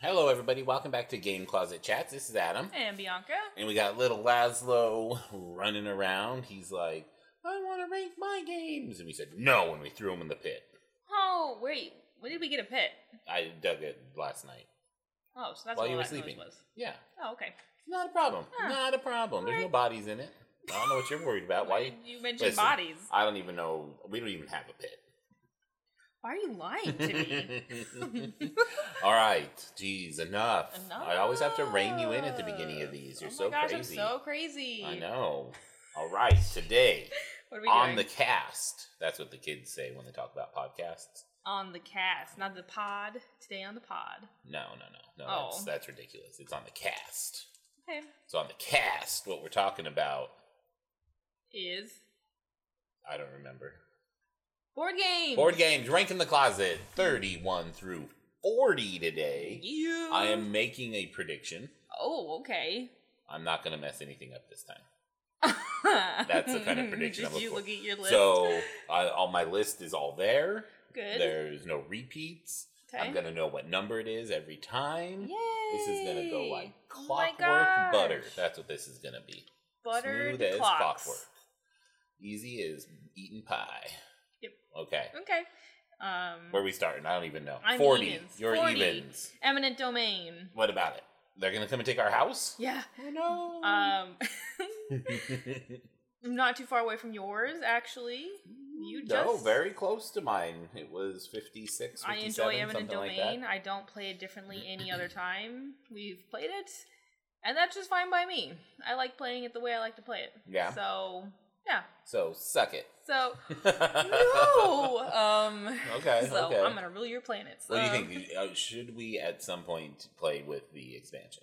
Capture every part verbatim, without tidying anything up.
Hello, everybody. Welcome back to Game Closet Chats. This is Adam. And Bianca. And we got little Laszlo running around. He's like, I want to rank my games. And we said no when we threw him in the pit. Oh, wait. When did we get a pit? I dug it last night. Oh, so that's While what you all were that sleeping. noise was. Yeah. Oh, okay. Not a problem. Huh. Not a problem. There's no bodies in it. I don't know what you're worried about. Why? You mentioned Listen, bodies. I don't even know. We don't even have a pit. Why are you lying to me? All right. Jeez, enough. Enough. I always have to rein you in at the beginning of these. You're oh so my gosh, crazy. I'm so crazy. I know. All right. Today, What are we on doing? the cast. That's what the kids say when they talk about podcasts. On the cast, not the pod. Today on the pod. No, no, no. No, Oh. that's, that's ridiculous. It's on the cast. Okay. So on the cast, what we're talking about, Is I don't remember. board games. Board games, rank in the closet, thirty-one through forty today. You. I am making a prediction. Oh, okay. I'm not going to mess anything up this time. That's the kind of prediction Did I'm looking you for. look at your list? So uh, all my list is all there. Good. There's no repeats. Okay. I'm going to know what number it is every time. Yay. This is going to go like Oh my clockwork butter. gosh. That's what this is going to be. Buttered Smooth as clocks. clockwork. Easy as eating pie. Yep. Okay. Okay. Um, Where are we starting? I don't even know. I'm forty. evens. You're forty. evens. Eminent domain. What about it? They're going to come and take our house? Yeah. Oh, no. Um, I'm not too far away from yours, actually. You just. No, very close to mine. It was fifty-six, I fifty-seven, enjoy Eminent something like Domain. that. I don't play it differently any other time we've played it, and that's just fine by me. I like playing it the way I like to play it. Yeah. So yeah. So, suck it. So no. Um. Okay, So okay. I'm gonna rule your planets. What do you Um, think? Uh, Should we at some point play with the expansion?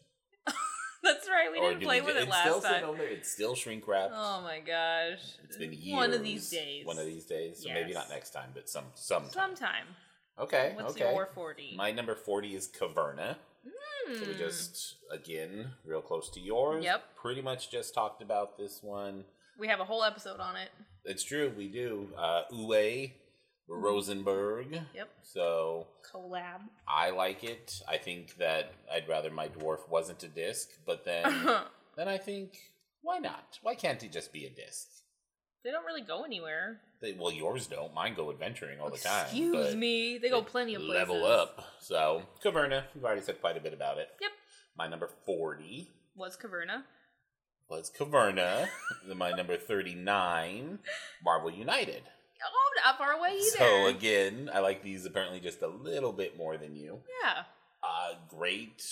That's right. We Or didn't do play we with ju- it it's still last sitting time. over there. It's still shrink wrapped. Oh my gosh. It's been years. One of these days. One of these days. So maybe Yes. not next time, but some sometime. Sometime. Okay. What's okay. your forty? My number forty is Caverna. So we Hmm. just, again, real close to yours. Yep. Pretty much just talked about this one. We have a whole episode on it. It's true, we do. Uh, Uwe Rosenberg. Yep. So Collab. I like it. I think that I'd rather my dwarf wasn't a disc, but then then I think, why not? Why can't it just be a disc? They don't really go anywhere. They, well, yours don't. Mine go adventuring all the time. Excuse but me. They go they plenty of places. Level up. So, Caverna, we've already said quite a bit about it. Yep. My number forty Was Caverna. was Caverna. My number thirty-nine, Marvel United. Oh, not far away either. So, again, I like these apparently just a little bit more than you. Yeah. Uh, great,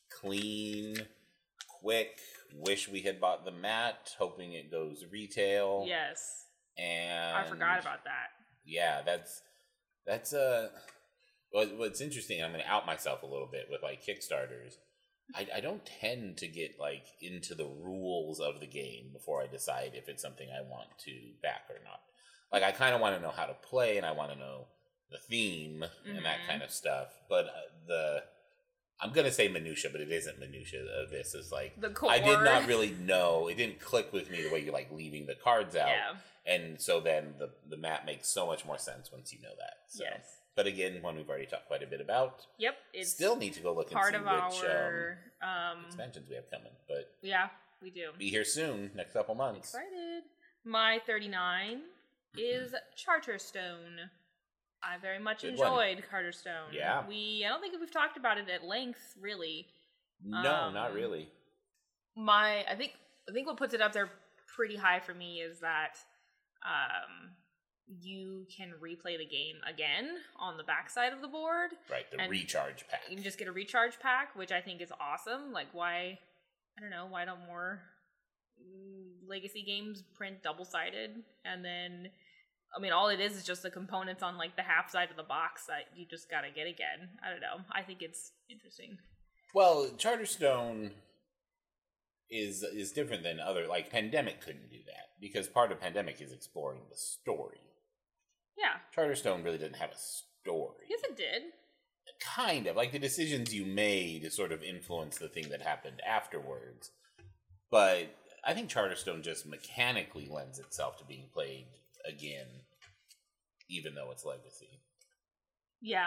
clean, quick. Wish we had bought the mat, hoping it goes retail. Yes. And I forgot about that. Yeah, that's that's uh well, what's interesting. I'm going to out myself a little bit with like Kickstarters. I, I don't tend to get like into the rules of the game before I decide if it's something I want to back or not. Like I kind of want to know how to play and I want to know the theme Mhm. and that kind of stuff. But uh, the I'm going to say minutia, but it isn't minutia. Of this is like The core. I did not really know. It didn't click with me the way you're like leaving the cards out. Yeah. And so then the the map makes so much more sense once you know that. So. Yes. But again, one we've already talked quite a bit about. Yep. It's Still need to go look and part see of which our. um, Um, expansions we have coming. But yeah, we do. be here soon, next couple months. Excited. My thirty-nine is Charterstone. I very much Good one. enjoyed Charterstone. Yeah. We I don't think we've talked about it at length, really. No, Um, not really. My I think I think what puts it up there pretty high for me is that um you can replay the game again on the backside of the board. Right, the and recharge pack. You can just get a recharge pack, which I think is awesome. Like why I don't know, why don't more mm, legacy games print double-sided and then I mean, all it is is just the components on like the half side of the box that you just gotta get again. I don't know. I think it's interesting. Well, Charterstone is is different than other. Like Pandemic couldn't do that because part of Pandemic is exploring the story. Yeah. Charterstone really didn't have a story. Yes, it did. Kind of like the decisions you made sort of influence the thing that happened afterwards. But I think Charterstone just mechanically lends itself to being played again, even though it's legacy. Yeah.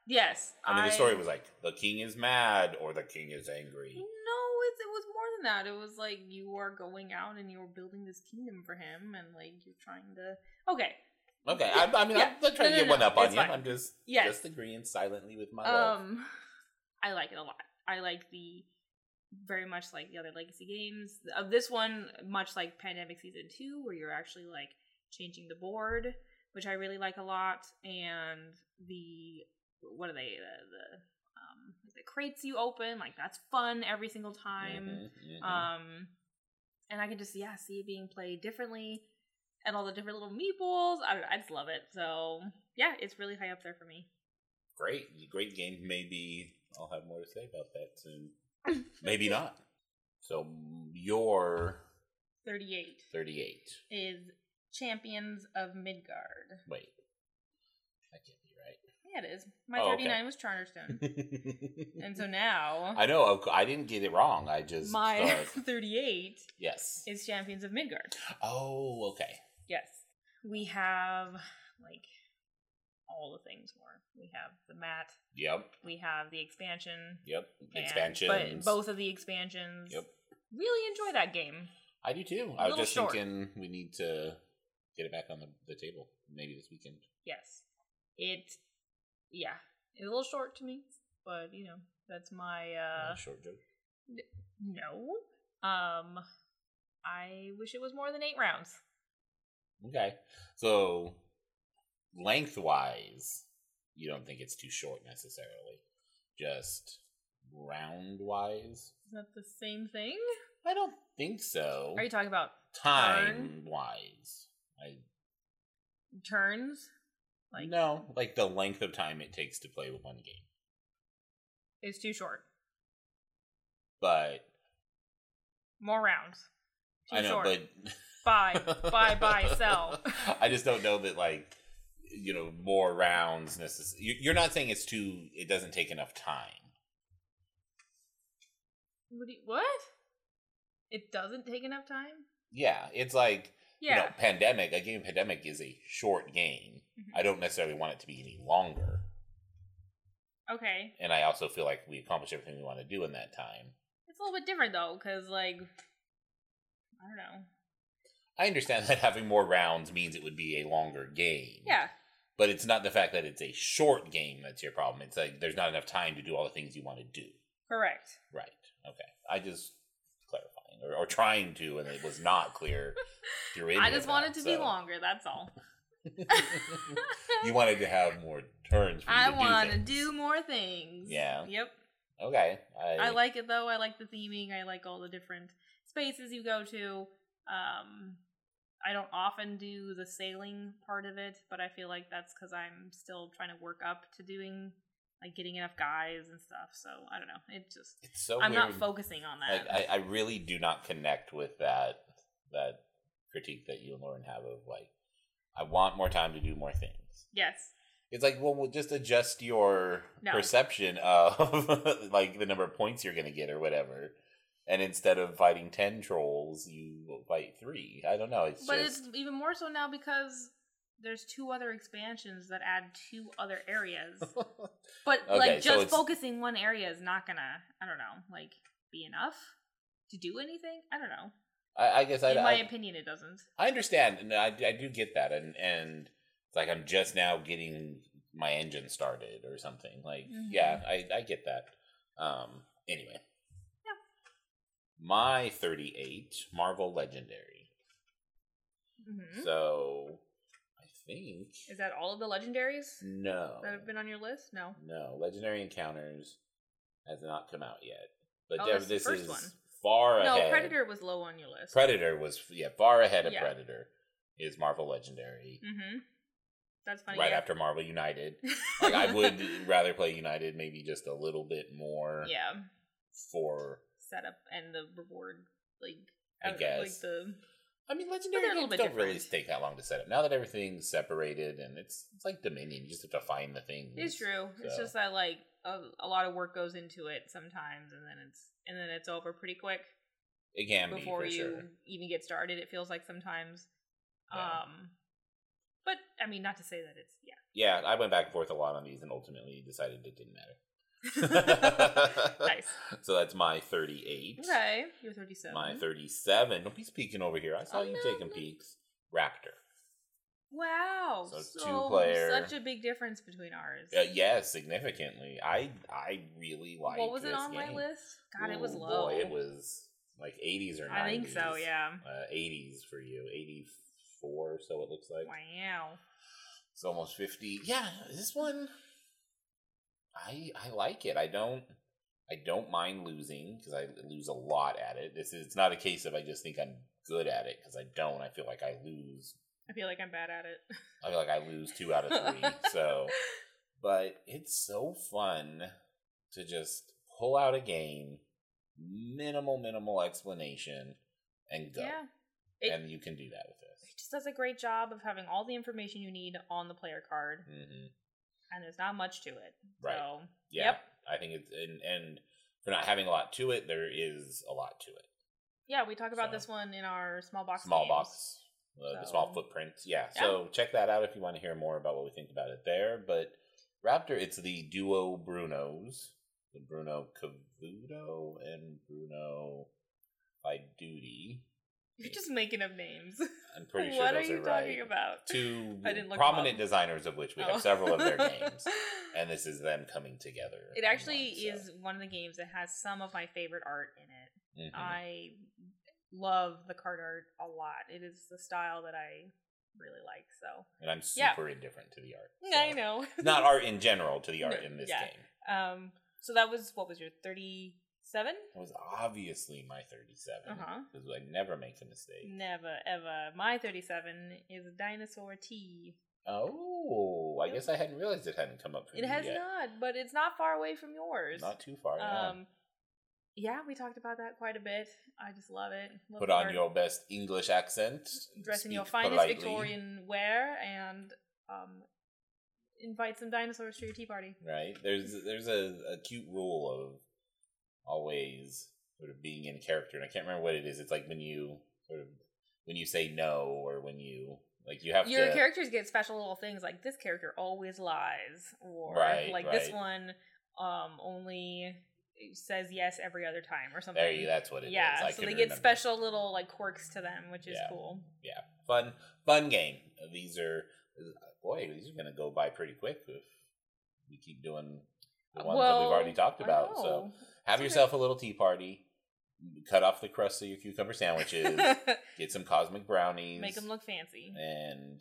Yes. I mean, the story was like, the king is mad or the king is angry. No, it, it was more than that. It was like you are going out and you're building this kingdom for him, and like you're trying to. Okay. Okay. I, I mean, Yeah. I'm not trying No, to no, get one no, up on it's you. fine. I'm just Yes. just agreeing silently with my love. Um, I like it a lot. I like the very much like the other Legacy games. Of this one, much like Pandemic Season two, where you're actually like changing the board, which I really like a lot, and the what are they the, the um the crates you open, like that's fun every single time. Mm-hmm, mm-hmm. Um, and I can just yeah see it being played differently, and all the different little meeples. I don't know, I just love it. So yeah, it's really high up there for me. Great, great game. Maybe I'll have more to say about that soon. Maybe not. So your thirty-eight thirty-eight is Champions of Midgard. Wait, that can't be right. Yeah, it is. My Oh, thirty-nine okay. was Charterstone. And so now I know I didn't get it wrong. I just my thought, thirty-eight yes. is Champions of Midgard. Oh, okay. Yes. We have like all the things more. We have the mat. Yep. We have the expansion. Yep. and- Expansions. But both of the expansions. Yep. Really enjoy that game. I do too. A I was little just short. thinking we need to get it back on the, the table maybe this weekend. Yes. It, yeah. It's a little short to me, but you know, that's my, uh, Uh, short joke. no. Um, I wish it was more than eight rounds. Okay. So lengthwise, you don't think it's too short necessarily. Just round wise? Is that the same thing? I don't think so. Are you talking about Time wise? I turns? Like, no, like the length of time it takes to play one game. it's too short. But More rounds. Too I know, short. but Buy, buy, buy, sell. I just don't know that, like, you know, more rounds necessary. You're not saying it's too. It doesn't take enough time. What? Do you, what? It doesn't take enough time? Yeah, it's like Yeah. you know, Pandemic. A game Pandemic is a short game. Mhm. I don't necessarily want it to be any longer, Okay. and I also feel like we accomplished everything we want to do in that time. It's a little bit different though, because like, I don't know. I understand that having more rounds means it would be a longer game. Yeah. But it's not the fact that it's a short game that's your problem. It's like there's not enough time to do all the things you want to do. Correct. Right. Okay. I just clarifying or, or trying to, and it was not clear through any I of just that, want it to be so. longer. That's all. You wanted to have more turns for you I to want to do things. do more things. Yeah. Yep. Okay. I, I like it though. I like the theming. I like all the different spaces you go to. Um, I don't often do the sailing part of it, but I feel like that's because I'm still trying to work up to doing like getting enough guys and stuff. So I don't know. It just It's so I'm weird. not focusing on that. Like, I, I really do not connect with that that critique that you and Lauren have of like, I want more time to do more things. Yes. It's like, well, we'll just adjust your No. perception of like the number of points you're going to get or whatever. And instead of fighting ten trolls, you fight three. I don't know. It's But just it's even more so now because there's two other expansions that add two other areas. But Okay, like so just it's- focusing one area is not gonna, I don't know, like be enough to do anything. I don't know. I, I guess I, In my I, opinion, it doesn't. I understand, and I, I do get that, and and it's like I'm just now getting my engine started or something. Like, Mhm. yeah, I, I get that. Um, anyway, Yeah. my thirty-eight Marvel Legendary. Mm-hmm. So I think Is that all of the legendaries no, that have been on your list? No. no Legendary Encounters has not come out yet, but Oh, there- that's the this first is one. far No, ahead. Predator was low on your list. Predator was yeah far ahead of Yeah. Predator. Is Marvel Legendary Mm-hmm. That's funny. right yeah. after Marvel United? Like I would rather play United, maybe just a little bit more. Yeah. For Setup and the reward, like I don't know, guess. like the I mean, they're Legendary a little games bit don't really different. take that long to set up. Now that everything's separated and it's it's like Dominion, you just have to find the things. It's true. It's So. just that like a, a lot of work goes into it sometimes, and then it's and then it's over pretty quick It can be before for you sure. even get started. It feels like sometimes. Yeah. Um, but I mean, not to say that it's yeah Yeah, I went back and forth a lot on these and ultimately decided it didn't matter. Nice. So that's my thirty-eight. Okay, you're thirty-seven. My thirty-seven. Don't be peeking over here. I saw Oh, you no, taking no. peeks. Raptor. Wow. So So, two-player. Such a big difference between ours. Uh, yeah, significantly. I I really like. What was it this on my game. list? God, it was Ooh, low. Boy, it was like eighties or I nineties. think so, yeah. Uh, eighties for you. eighty-four, so it looks like. Wow. It's almost fifty. Yeah, this one, I I like it. I don't I don't mind losing because I lose a lot at it. This is it's not a case of I just think I'm good at it because I don't. I feel like I lose. I feel like I'm bad at it. I feel like I lose two out of three. So, but it's so fun to just pull out a game, minimal minimal explanation, and go. Yeah. It, and you can do that with this. it just does a great job of having all the information you need on the player card, Mm-hmm. and there's not much to it. Right. So, Yeah, yep. I think it's and, and for not having a lot to it, there is a lot to it. Yeah, we talk about So, this one in our small box Small games. box, uh, the small So- footprint. Yeah. Yeah. So check that out if you want to hear more about what we think about it there. But Raptor, it's the duo Brunos, the Bruno Cavuto and Bruno Duty. You're just making up names. I'm pretty sure What those are you are right. talking about? Two I didn't look prominent them up. designers of which we Oh. have several of their games, and this is them coming together. It in actually one, is one of the games that has some of my favorite art in it. so. Mhm. I love the card art a lot. It is the style that I really like. So And I'm yeah. super indifferent to the art. I so. know. Not art in general, to the art No, in this yeah. game. Um. So that was what was your thirty-seven? It was obviously my thirty-seven. Uh huh. Because I never make a mistake. Never ever. My thirty-seven is Dinosaur T. Oh, I Yep. guess I hadn't realized it hadn't come up for It you has yet. not, but it's not far away from yours. Not too far. Yeah. Um. Yeah, we talked about that quite a bit. I just love it. Love Put the on art. your best English accent. Dress in your speak finest politely. Victorian wear and um, invite some dinosaurs to your tea party. Right. There's there's a, a cute rule of always sort of being in character, and I can't remember what it is. It's like when you sort of when you say no, or when you like you have Your to. characters get special little things like this character always lies, or Right, like this right. one um, only says yes every other time, or something. There you. That's what it is. yeah, I so can they get remember. special little like quirks to them, which is Yeah. cool. Yeah, fun, fun game. These are, boy, these are gonna go by pretty quick if we keep doing the ones that Well, we've already talked I about. So know. have It's yourself a little tea party. Cut off the crust of your cucumber sandwiches. Get some cosmic brownies. Make them look fancy. And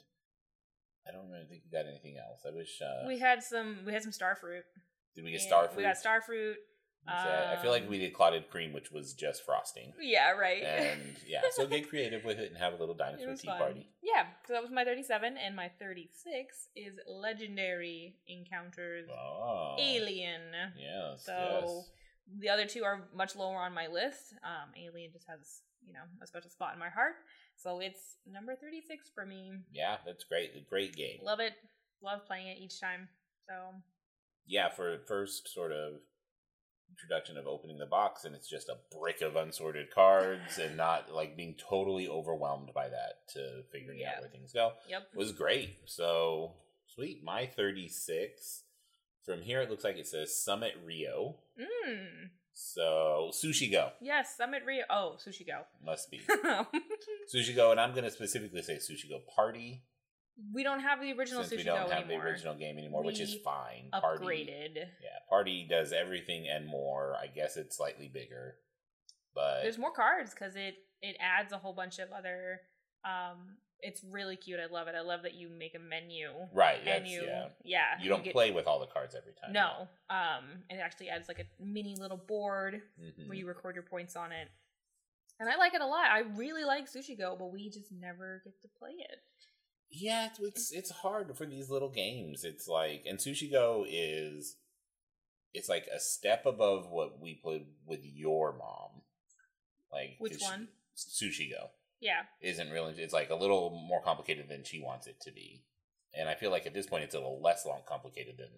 I don't really think we got anything else. I wish. Uh, We had some. We had some starfruit. did we get And starfruit? We got starfruit. I feel like um, we did clotted cream, which was just frosting. Yeah, right. And yeah, so get creative with it and have a little It dinosaur was tea fun. party. Yeah, so that was my thirty-seven, and my thirty-six is Legendary Encounters Oh, Alien. Yes. So yes. the other two are much lower on my list. Um, Alien just has, you know, a special spot in my heart. So it's number thirty-six for me. Yeah, that's great. A great game. Love it. Love playing it each time. So Yeah, for first sort of introduction of opening the box, and it's just a brick of unsorted cards, and not like being totally overwhelmed by that to figuring Yeah. out where things go. yep. Was great. So sweet. My thirty-six. From here, it looks like it says Summit Rio. Mm. So Sushi Go Yes, Summit Rio. Oh, Sushi Go. must be Sushi Go, and I'm going to specifically say Sushi Go Party. We don't have the original Since Sushi we don't Go have anymore. the original game anymore, which is We fine. Party, Upgraded. yeah, Party does everything and more. I guess it's slightly bigger, but There's more cards because it it adds a whole bunch of other. Um, it's really cute. I love it. I love that you make a menu. right, And that's, you, yeah. yeah, You don't get- play with all the cards every time. No. Um, it actually adds like a mini little board Mhm. where you record your points on it, and I like it a lot. I really like Sushi Go, but we just never get to play it. Yeah, it's, it's it's hard for these little games. It's like, and Sushi Go is, it's like a step above what we played with your mom. Like Which one? Sushi Go Yeah. isn't really. It's like a little more complicated than she wants it to be, and I feel like at this point it's a little less long complicated than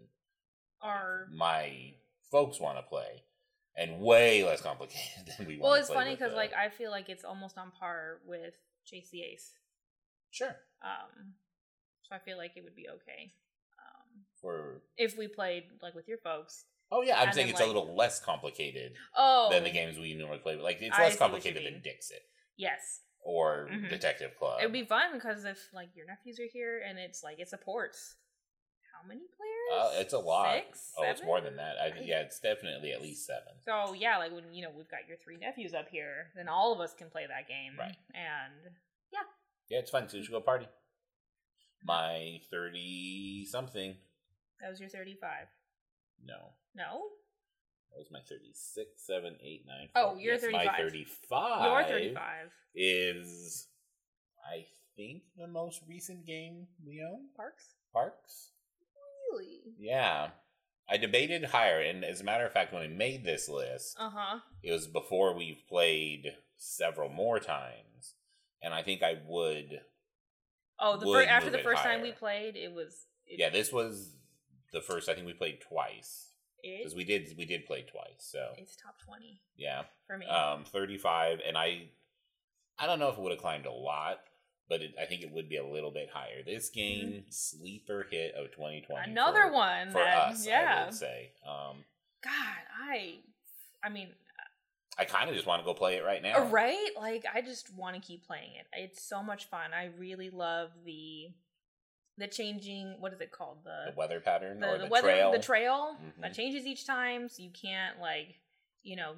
Or my folks want to play, and way less complicated than we want. well, to it's play funny with, because uh, like I feel like it's almost on par with Chase the Ace. sure. Um, so I feel like it would be okay. If we played like with your folks. Oh yeah, I'm and saying then, it's like, a little less complicated oh, than the games we normally play. Like it's I less see what you complicated than mean. Dixit Yes. or Mhm. Detective Club. It'd be fun because if like your nephews are here and it's like it supports how many players? Uh, it's a lot. Six? Oh, it's Seven? more than that. I, yeah, it's definitely at least seven. So yeah, like when you know we've got your three nephews up here, then all of us can play that game. Right. And Yeah, it's fun. So you should go party. My thirty something. that was your thirty-five. No, No? that was my thirty-six, seven, eight, nine. Oh, four. you're Yes, thirty-five. My thirty-five. You're thirty-five. Is I think the most recent game we own. Parks? Parks. Really? Yeah. I debated higher, and as a matter of fact, when I made this list, Uh-huh. it was before we've played several more times, and I think I would. Oh, the Would fir- after move the it first time we higher. played, it was it, Yeah, this was the first. I think we played twice it, because we did we did play twice. So it's top twenty yeah, for me. um, thirty-five, and I, I don't know if it would have climbed a lot, but it, I think it would be a little bit higher. This game, mm-hmm. sleeper hit of twenty twenty. Another for, one for that, us. yeah. I would say. Um, God, I, I mean, I kind of just want to go play it right now. right? Like, I just want to keep playing it. It's so much fun. I really love the the changing. What is it called? The, the weather pattern the, or the, the weather, trail. the trail Mhm. that changes each time, so you can't like, you know,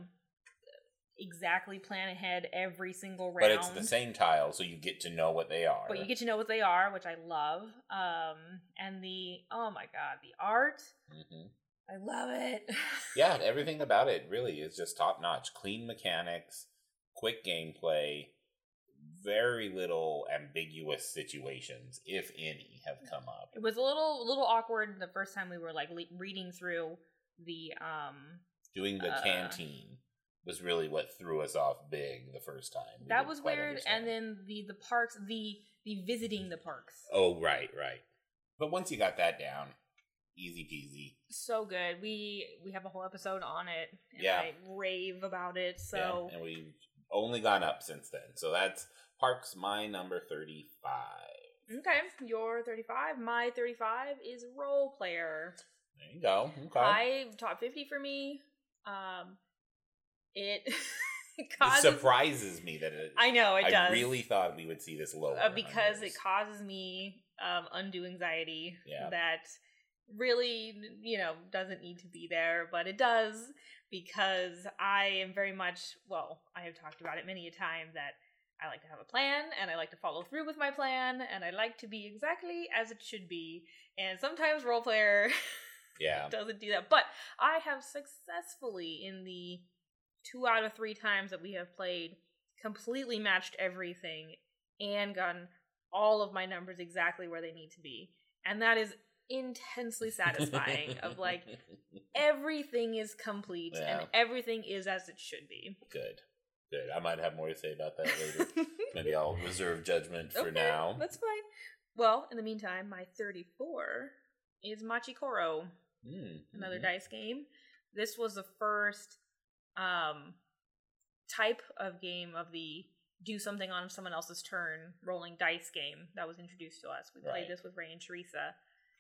exactly plan ahead every single round. But it's the same tile, so you get to know what they are. But you get to know what they are, which I love. Um, and the oh my god, the art. Mm-hmm. I love it. Yeah, everything about it really is just top notch. Clean mechanics, quick gameplay, very little ambiguous situations, if any, have come up. It was a little little awkward the first time we were like le- reading through the um Doing the uh, canteen was really what threw us off big the first time. We that didn't was quite weird, understand. and then the the parks, the the visiting the parks. Oh, right, right. But once you got that down, easy peasy. So good. We we have a whole episode on it, and Yeah. I rave about it. So Yeah, and we've only gone up since then. So that's Parks, my number thirty-five. okay, you're thirty-five. My thirty-five is Role Player. There you go. Okay. I top fifty for me. Um, it It causes. surprises me that it. I know it I does. really thought we would see this lower uh, because on it yours. causes me um, undue anxiety Yeah. that really, you know, doesn't need to be there, but it does because I am very much, well, I have talked about it many a time that I like to have a plan and I like to follow through with my plan and I like to be exactly as it should be. And sometimes Role Player Yeah. doesn't do that. But I have successfully, in the two out of three times that we have played, completely matched everything and gotten all of my numbers exactly where they need to be. And that is intensely satisfying of like everything is complete Yeah. and everything is as it should be. Good. Good. I might have more to say about that later. Maybe I'll reserve judgment for Okay, now. That's fine. Well, in the meantime, my thirty-four is Machikoro, Mm, another mhm. dice game. This was the first um, type of game of the do something on someone else's turn rolling dice game that was introduced to us. We played Right. this with Ray and Teresa.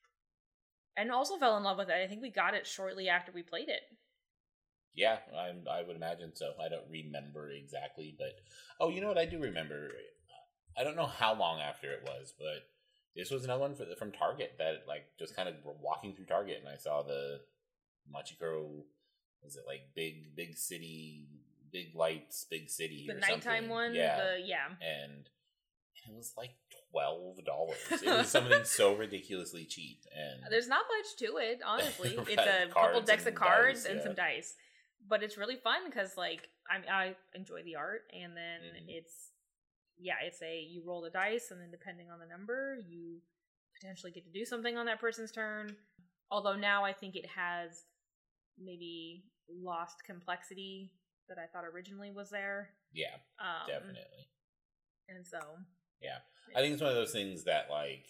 And also fell in love with it. I think we got it shortly after we played it. Yeah, I, I would imagine so. I don't remember exactly, but oh, you know what? I do remember. I don't know how long after it was, but this was another one for, from Target that like just kind of walking through Target and I saw the Machikoro. Was it like big, big city, big lights, big city? The or nighttime something? one, Yeah, the yeah. and it was like twelve dollars. It was something so ridiculously cheap, and There's not much to it, honestly. Right, It's a cards couple decks and of cards dice, and yeah. some dice. But it's really fun because, like, I I enjoy the art, and then Mhm. it's, yeah, it's a, you roll the dice, and then depending on the number, you potentially get to do something on that person's turn. Although now I think it has maybe lost complexity that I thought originally was there. yeah, Um, definitely. And so, Yeah. I think it's one of those things that, like,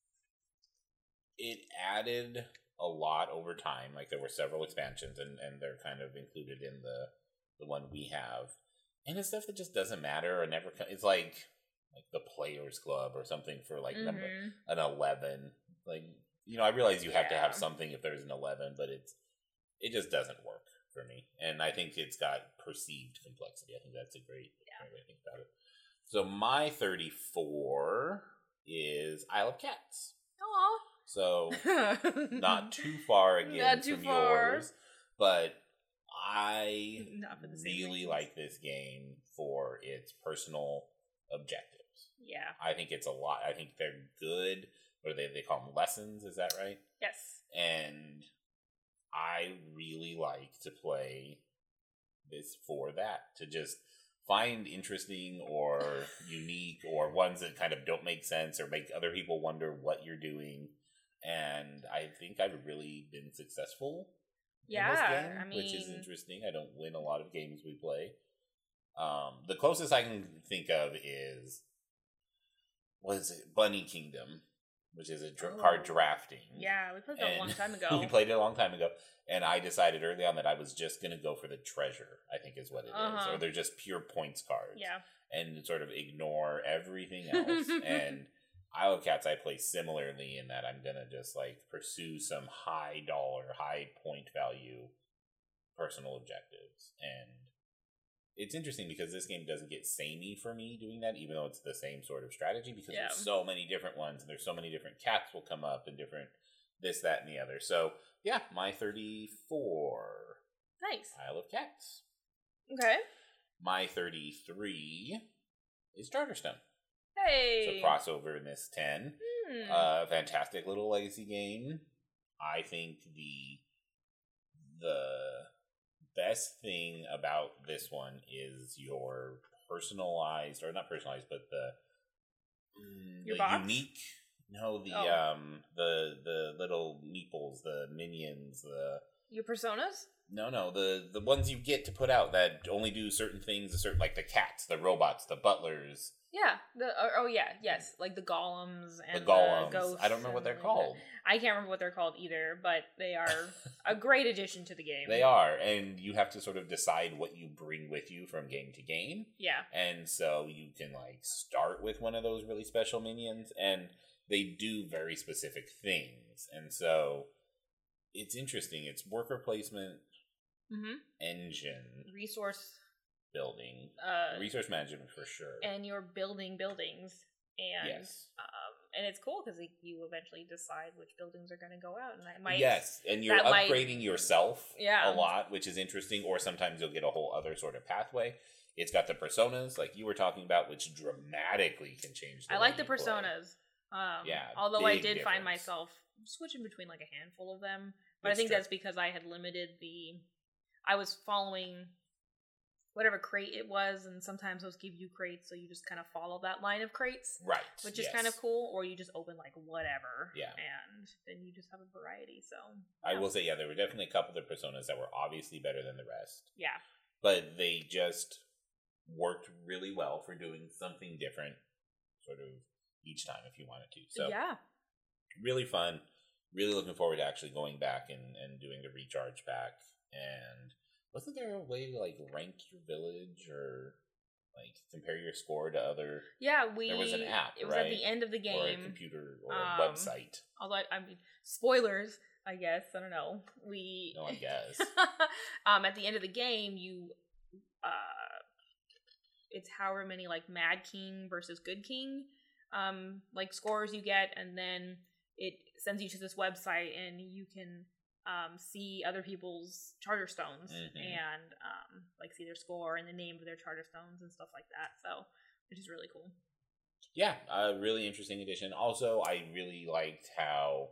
it added a lot over time. Like, there were several expansions, and, and they're kind of included in the the one we have. And it's stuff that just doesn't matter or never... co- It's like like the Players Club or something for, like, number mhm. an eleven. Like, you know, I realize you have to have Yeah. something if there's an eleven, but it's it just doesn't work for me. And I think it's got perceived complexity. I think that's a great, Yeah. great way to think about it. So my thirty-four is Isle of Cats. So Aw. not too far again Not too from far. yours, but I Not for the same really reasons. like this game for its personal objectives. Yeah. I think it's a lot. I think they're good. What do they they call them? Lessons? Is that right? Yes. And I really like to play this for that, to just find interesting or unique or ones that kind of don't make sense or make other people wonder what you're doing. And I think I've really been successful Yeah, in this game, I which is mean- interesting. I don't win a lot of games we play. Um, the closest I can think of is, what is it? Bunny Kingdom, which is a dr- Oh. card drafting. Yeah, we played that a And long time ago. we played it a long time ago, and I decided early on that I was just going to go for the treasure, I think is what it is. Uh-huh. Or they're just pure points cards. Yeah. And sort of ignore everything else. And Isle of Cats I play similarly in that I'm going to just like pursue some high dollar, high point value personal objectives. And it's interesting because this game doesn't get samey for me doing that, even though it's the same sort of strategy, because Yeah. there's so many different ones and there's so many different cats will come up and different this, that, and the other. So yeah, my thirty-four, Nice. Isle of Cats. Okay. My thirty-three is Charterstone. Hey. It's a crossover in this ten. Hmm. Uh, fantastic little legacy game. I think the the best thing about this one is your personalized, or not personalized, but the mm, Your the box? unique. No, the Oh. um the the little meeples, the minions, the Your personas? no no the the ones you get to put out that only do certain things, a certain like the cats, the robots, the butlers, Yeah. The oh, oh yeah, yes, like the golems the and golems. ghosts. I don't know what and they're the- called. I can't remember what they're called either, but they are a great addition to the game. They are, and you have to sort of decide what you bring with you from game to game. Yeah. And so you can like start with one of those really special minions, and they do very specific things. And so it's interesting. It's worker placement, Mm-hmm. engine Resource. building, Uh, resource management for sure. and you're building buildings, and yes. um, and it's cool because you eventually decide which buildings are going to go out, and that might yes, and you're that might- upgrading yourself Yeah. a lot, which is interesting. Or sometimes you'll get a whole other sort of pathway. It's got the personas, like you were talking about, which dramatically can change. The I way like the you play. personas. Um, Yeah, although I big did find difference. myself switching between like a handful of them, but I It's think true. that's because I had limited the. I was following whatever crate it was, and sometimes those give you crates, so you just kind of follow that line of crates, Right, which is yes. kind of cool. Or you just open like whatever, Yeah. and then you just have a variety. So I yeah. will say, yeah, there were definitely a couple of personas that were obviously better than the rest, yeah, but they just worked really well for doing something different, sort of each time if you wanted to. So yeah, really fun. Really looking forward to actually going back and, and doing the recharge pack. And wasn't there a way to like rank your village or like compare your score to other yeah. We There was an app, It was at the right? end of the or a game. computer or Um, a website? Although I, I mean, spoilers. I guess I don't know. We No, I guess. um, at the end of the game, you uh, it's however many like Mad King versus Good King, um, like scores you get, and then it sends you to this website, and you can um see other people's charter stones Mhm. and um like see their score and the name of their charter stones and stuff like that. So, which is really cool. Yeah, a really interesting addition. Also, I really liked how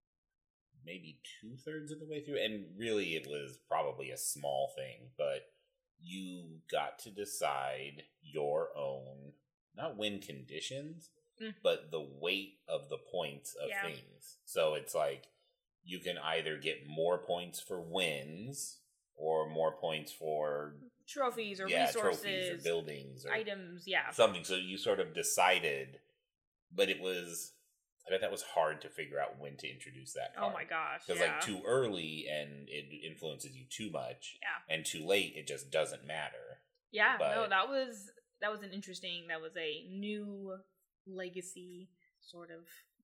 maybe two thirds of the way through, and really it was probably a small thing, but you got to decide your own, not win conditions, Mm. but the weight of the points of Yeah. things. So it's like you can either get more points for wins or more points for Trophies or yeah, resources, trophies or buildings or items, yeah. something. So you sort of decided, but it was, I bet that was hard to figure out when to introduce that card. Oh my gosh. Because Yeah. like too early and it influences you too much, yeah. and too late it just doesn't matter. Yeah, no, But- that was that was an interesting. That was a new legacy sort of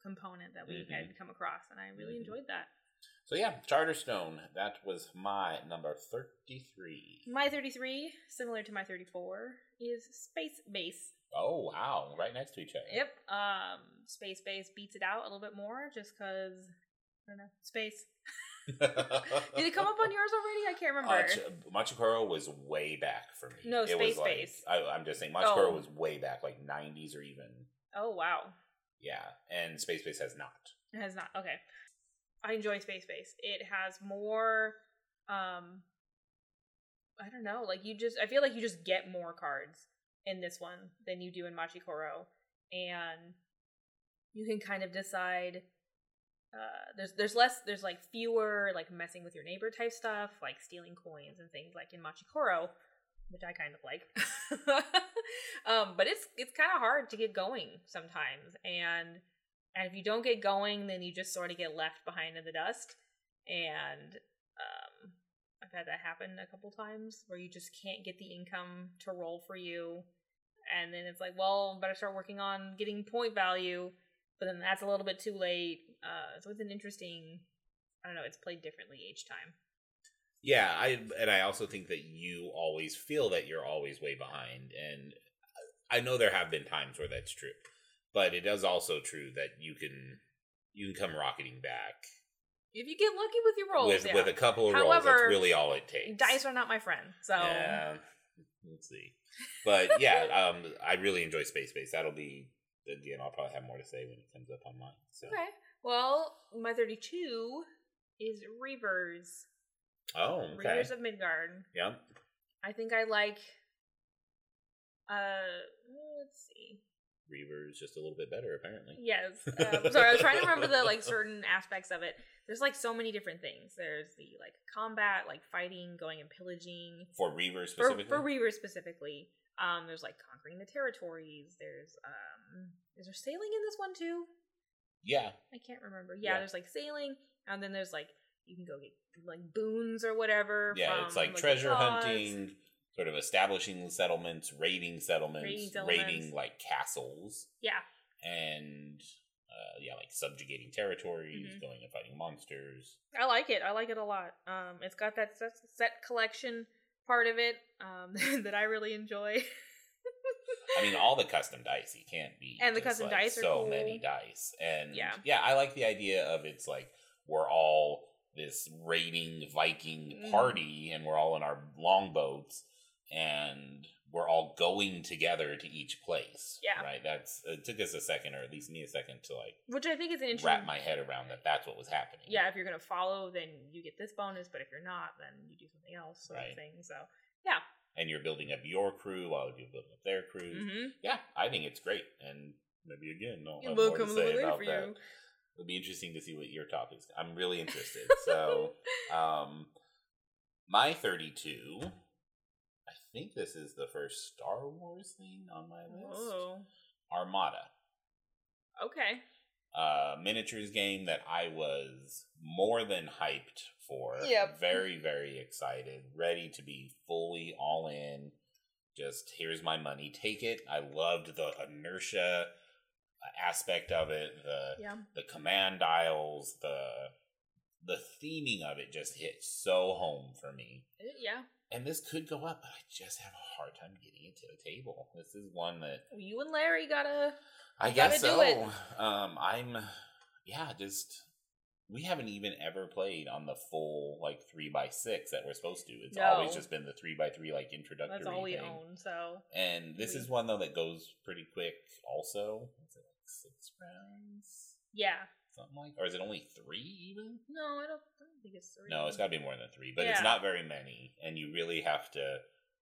component that we Mhm. had come across, and I really Mhm. enjoyed that. So yeah, Charterstone. That was my number thirty-three. My thirty-three, similar to my thirty-four, is Space Base. Oh wow, right next to each other. Yep. Um, Space Base beats it out a little bit more, just because I don't know space. Did it come up on yours already? I can't remember. Uh, Ch- Machikoro was way back for me. No, it Space was like, Base. I, I'm just saying, Machikoro Oh. was way back, like nineties or even. Oh wow. Yeah, and Space Base has not. It has not. Okay. I enjoy Space Base. It has more um I don't know, like you just I feel like you just get more cards in this one than you do in Machikoro. And you can kind of decide uh there's there's less there's like fewer like messing with your neighbor type stuff, like stealing coins and things like in Machikoro, which I kind of like. um, but it's it's kind of hard to get going sometimes, and and if you don't get going, then you just sort of get left behind in the dust. And um, I've had that happen a couple times where you just can't get the income to roll for you, and then it's like, well, better start working on getting point value, but then that's a little bit too late. Uh, so it's an interesting. I don't know. It's played differently each time. Yeah, I and I also think that you always feel that you're always way behind, and I know there have been times where that's true, but it is also true that you can you can come rocketing back If you get lucky with your rolls, with yeah. with a couple of rolls. However, That's really all it takes. Dice are not my friend, so Yeah, let's see. But yeah, um, I really enjoy Space Base. That'll be again. I'll probably have more to say when it comes up on mine. So. Okay. Well, my thirty-two is Reavers. Oh, okay. Reavers of Midgard. Yeah. I think I like. Uh, let's see. Reavers just a little bit better, apparently. Yes. Um, sorry, I was trying to remember the like certain aspects of it. There's like so many different things. There's the like combat, like fighting, going and pillaging. For Reavers For, specifically. for Reavers specifically. Um, there's like conquering the territories. There's um, is there sailing in this one too? Yeah. I can't remember. Yeah, Yeah. there's like sailing, and then there's like you can go get like boons or whatever. Yeah, from, it's like, the treasure gods. hunting, sort of establishing settlements, raiding settlements, Raiding settlements. raiding like castles, Yeah, and uh, yeah, like subjugating territories, Mhm. going and fighting monsters. I like it. I like it a lot. Um, it's got that set, set collection part of it um, that I really enjoy. I mean, all the custom dice you can't beat, And the just, custom like, dice are so cool. many dice, and Yeah. yeah, I like the idea of it's like we're all this raiding Viking Mm. party, and we're all in our longboats, and we're all going together to each place. Yeah. Right. That's it. Took us a second, or at least me a second, to like Which I think is an interesting. wrap my head around that. That's what was happening. Yeah, if you're gonna follow, then you get this bonus, but if you're not, then you do something else, sort Right. of thing. So, yeah. And you're building up your crew while you're building up their crews. Mm-hmm. Yeah, I think it's great, and maybe again, I'll have We'll more come to a say little later about for that. you. It'll be interesting to see what your topics. I'm really interested. So, um, my thirty-two. I think this is the first Star Wars thing on my list. Oh, Armada, okay. a miniatures game that I was more than hyped for. Yep. Very, very excited, ready to be fully all in. Just here's my money, take it. I loved the inertia aspect of it, the Yeah. the command dials, the the theming of it just hit so home for me. Uh, Yeah. And this could go up, but I just have a hard time getting it to the table. This is one that You and Larry gotta. I You guess gotta so. do it. Um, I'm, yeah, just we haven't even ever played on the full like three by six that we're supposed to. It's No. always just been the three by three like introductory. That's all we thing. own. So And this We- is one though that goes pretty quick. Also, is it like six rounds? yeah. Something like, or is it only three even? No, I don't, I don't think it's three. No, it's got to be more than three, but it's Yeah. not very many, and you really have to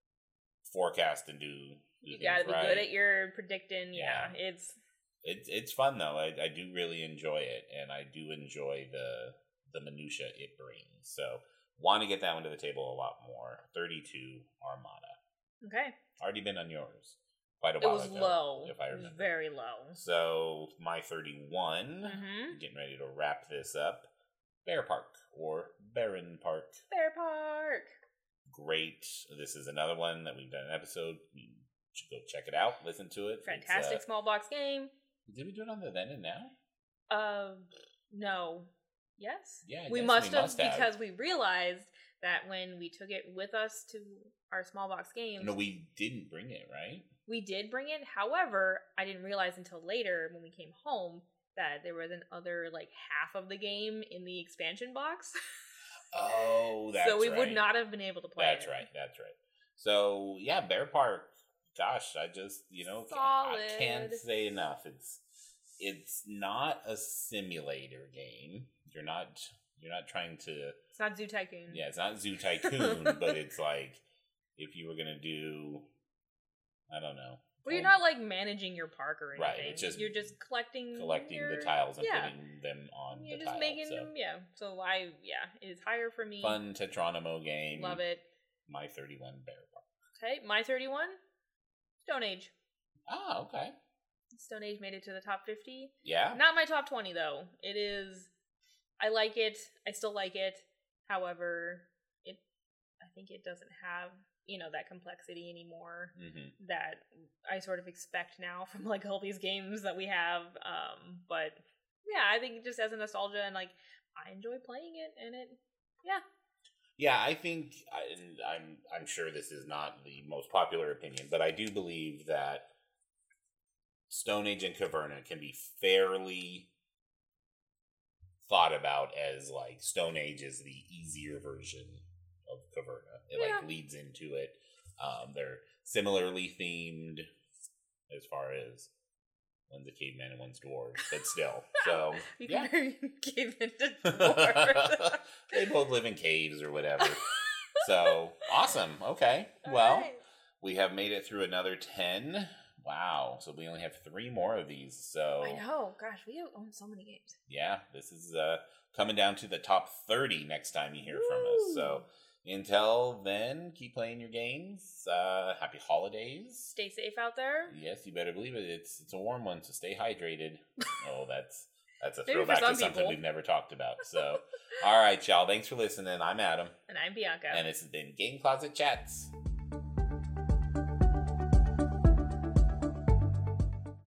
forecast and do. do You things gotta be right. good at your predicting. Yeah, Yeah. it's It's it's fun though. I, I do really enjoy it, and I do enjoy the the minutia it brings. So want to get that one to the table a lot more. Thirty-two Armada, okay. already been on yours quite a It while was ago, low. if I It was remember. very low. So my thirty-one, Mm-hmm. getting ready to wrap this up. Bear Park or Baron Park. Bear Park. Great. This is another one that we've done an episode. You should go check it out. Listen to it. It's, Fantastic uh, small box game. did we do it on the then and now? Uh, no. Yes? Yeah, I we guess must we have must have. because we realized that when we took it with us to our small box games. No, we didn't bring it, right? We did bring it. However, I didn't realize until later when we came home that there was an other like half of the game in the expansion box. Oh, that's right. So we right. would not have been able to play That's it. right. That's right. So yeah, Bear Park. Gosh, I just you know Solid. I can't say enough. It's it's not a simulator game. You're not you're not trying to. It's not Zoo Tycoon. Yeah, it's not Zoo Tycoon, but it's like if you were gonna do, I don't know. Well, you're not like managing your park or anything. Right, it's just you're just collecting collecting your, the tiles and yeah. putting them on You're the just tile, making so. them, yeah. So I, yeah, it is higher for me. Fun Tetronimo game. Love it. My thirty-one Bear Park. Okay, My thirty-one, Stone Age. Ah, okay. Stone Age made it to the top fifty. Yeah? Not my top twenty, though. It is, I like it. I still like it. However, it, I think it doesn't have, you know, that complexity anymore mm-hmm. that I sort of expect now from like all these games that we have. Um, but yeah, I think just as a nostalgia and like I enjoy playing it and it, yeah. Yeah, I think I, I'm I'm sure this is not the most popular opinion, but I do believe that Stone Age and Caverna can be fairly thought about as like Stone Age is the easier version of Caverna. It yeah. like leads into it. Um, they're similarly themed as far as one's a caveman and one's dwarf, but still. So you yeah, caveman to dwarf. They both live in caves or whatever. So awesome. Okay, All well, right. we have made it through another ten. Wow. So we only have three more of these. So I know. Gosh, we own so many games. Yeah, this is uh, coming down to the top thirty next time you hear Woo! From us. So until then, keep playing your games. Uh, happy holidays. Stay safe out there. Yes, you better believe it. It's it's a warm one, so stay hydrated. Oh, that's that's a Maybe throwback for some to something people. we've never talked about. So, all right, y'all. Thanks for listening. I'm Adam. And I'm Bianca. And this has been Game Closet Chats.